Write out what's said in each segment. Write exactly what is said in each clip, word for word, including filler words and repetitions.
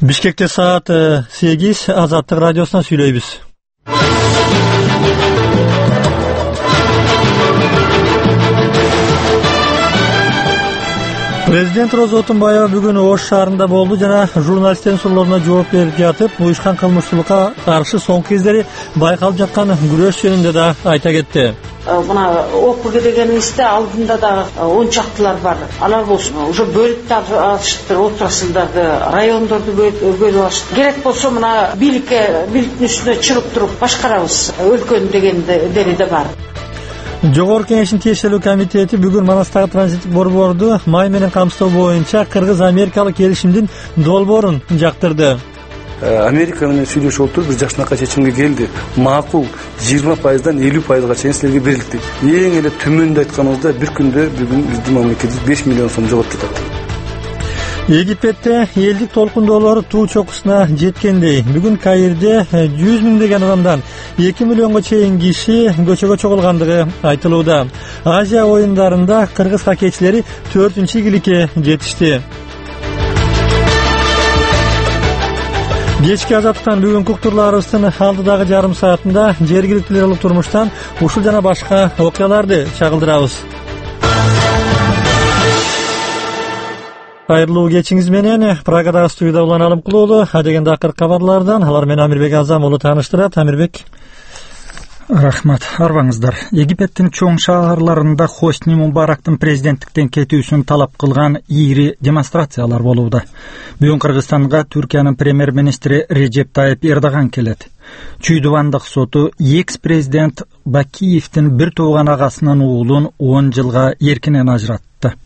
Бишкекте саат сегиз, Азаттык радиосуна сүйлөйбүз. Президент Роза Отунбаева бүгүн Ош шаарында болду жана журналисттердин суроолоруна жооп берип жатып, уюшкан кылмыштуулукка каршы соңку кездери байкалып жаткан күрөш жөнүндө да айта кетти. Мына ОПГ деген исте алдында да он чактылар бар. Алар болсун уже бөлүп алышыптыр, отурасындагы райондорду бөлүп алышты. Керек болсо мына бийликке, бийликтин үстүнө чыгып туруп башкарабыз өлкөнү дегендери да бар. Жогорку Кеңештин тиешелүү комитети бүгүн Манастагы транзиттик борборду май менен камсыздоо боюнча кыргыз-америкалык келишимдин долбоорун жактырды. Америка менен сүйлөшүп отуруп бир жакшынакай чечимге келди. Макул жыйырма пайыздан элүү пайызга чейин силерге берилди. Эң эле төмөндө айтканыбызда бир күндө бүгүн биздин мамлекетибиз беш миллион сом жоготуп жатат. Египетте элдик толкундоолор туу чокусуна жеткендей, бүгүн Каирде жүз миңдеген адамдан эки миллионго чейин киши көчөгө чогулгандыгы айтылууда. Азия оюндарында кыргыз хоккейчилери төртүнчү игиликке жетишти. Кечки Азаттыктан бүгүн уктурларыбыздын алдыдагы жарым саатында жергиликтүү турмуштан ушул жана башка окуяларды чагылдырабыз. Кайрылуу кечиңиз менен Прагадагы студияда Улан Алымкулуу, адегенде акыркы кабарлардан алар менен Амирбек Азам улу тааныштырат. Амирбек. Рахмат, арбаңыздар. Египеттин чоң шаарларында Хосни Мубарактын президенттиктен кетүүсүн талап кылган ийри демонстрациялар болууда. Бүгүн Кыргызстанга Түркиянын премьер-министри Режеп Тайып Эрдоган келет. Чүйдүвандык соту экс-президент Бакиевдин бир тууган агасынын уулун он жылга эркинен ажыратты.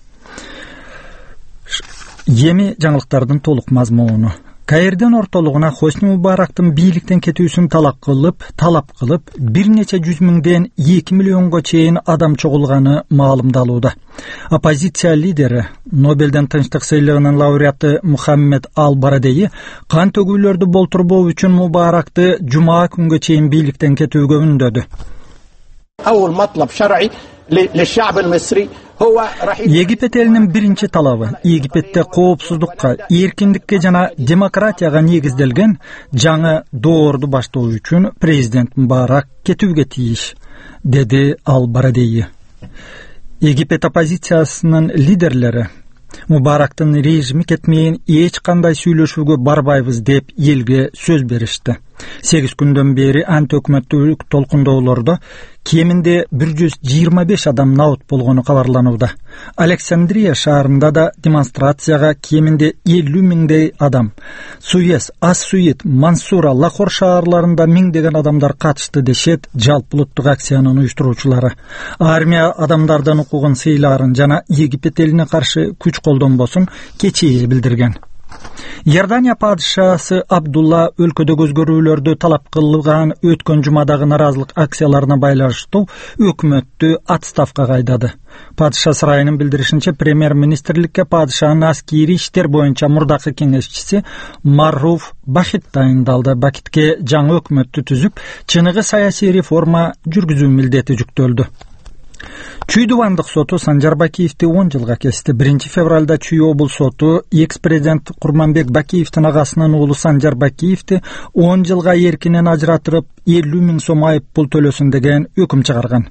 Эми жаңылыктардын толук мазмуну. Каирдин ортолугуна Хосни Мубарактын бийликтен кетүүсүн талап кылып, талап кылып, бир нече жүз миңден эки миллионго чейин адам чогулганы маалымдалууда. Оппозиция лидери, Нобелден тынчтык сыйлыгынын лауреаты Мухаммед Ал-Барадеи кан төгүүлөрдү болтурбоо үчүн Мубаракты жума күнгө чейин бийликтен кетүүгө үндөдү. أول مطلب شرعي للشعب المصري هو Египет элинин биринчи талабы Египетте коопсуздукка, эркиндикке жана демократияга негизделген жаңы доорду баштоо үчүн президент Мубарак кетүүгө тийиш, деди Ал-Барадеи. Египет оппозициясынын лидерлери Мубарактын режими кетмейин эч кандай сүйлөшүүгө барбайбыз деп элге сөз беришти. сегиз күндөн бери анти өкмөттүк толкундоолордо кеминде бир жүз жыйырма беш адам наут болгону кабарланууда. Александрия шаарында да демонстрацияга кеминде элүү миңдей адам, Суэс, Ас-Суит, Мансура, Лахор шаарларында миңдеген адамдар катышты дешет жалпы улуттук акциянын уюштуруучулары. Армия адамдардын укугун сыйлаарын жана Египет элине каршы күч колдонбосун кечээ билдирген. Иордания падышасы Абдулла өлкөдөгү өзгөрүүлөрдү талап кылган өткөн жумадагы наразылык акцияларына байланыштуу өкмөттү отставкага айдады. Падыша сарайынын билдиришинче, премьер-министрликке падышанын аскери иштер боюнча мурдакы кеңешчиси Маруф Бахит тайындалды. Бахитке жаңы өкмөттү түзүп, чыныгы саясий реформа жүргүзүү милдети жүктөлдү. Чүйдүвандык соту Санжар Бакиевди он жылга кести. биринчи февралда Чүй облус соту экс-президент Курманбек Бакиевдин агасынын уулу Санжар Бакиевди он жылга эркинен ажыратып, элүү миң сом айып пул төлөсүн деген өкүм чыгарган.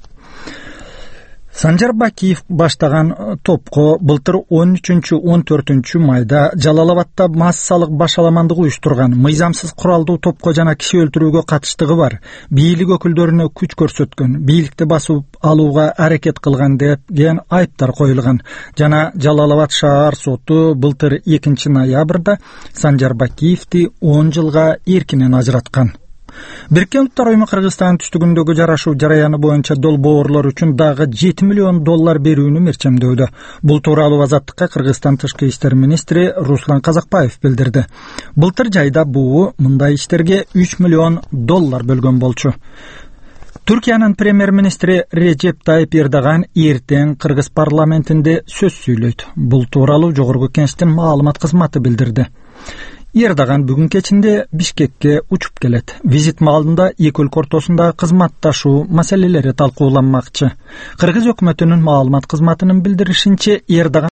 Санжар Бакиев баштаган топко былтыр он үчүнчү он төртүнчү майда Жалалабадта массалык башаламандык уюштурган, мыйзамсыз куралдуу топко жана киши өлтүрүүгө катыштыгы бар, бийлик өкүлдөрүнө күч көрсөткөн, бийликти басып алууга аракет кылган деген айыптар коюлган. Жана Жалалабад шаар соту былтыр экинчи ноябрда Санжар Бакиевди он жылга эркинен ажыраткан. Бириккен Улуттар уюму Кыргызстан түштүгүндөгү жарашуу жараяны боюнча долбоорлор үчүн дагы жети миллион доллар берүүнү мерчемдөүдө. Бул тууралуу Азаттыкка Кыргызстан тышкы иштер министри Руслан Казакбаев билдирди. Былтыр жайда буу мындай иштерге үч миллион доллар бөлгөн болчу. Түркиянын премьер-министри Режеп Тайып Эрдоган эртең Кыргыз парламентинде сөз сүйлөйт. Бул тууралуу Жогорку Кеңештин маалымат кызматы билдирди. Эрдоган бүгүн кечинде Бишкекке учуп келет. Визит маалында эки өлкө ортосундагы кызматташуу маселелери талкууланмакчы. Кыргыз өкмөтүнүн маалымат кызматынын билдиришинче, Эрдоган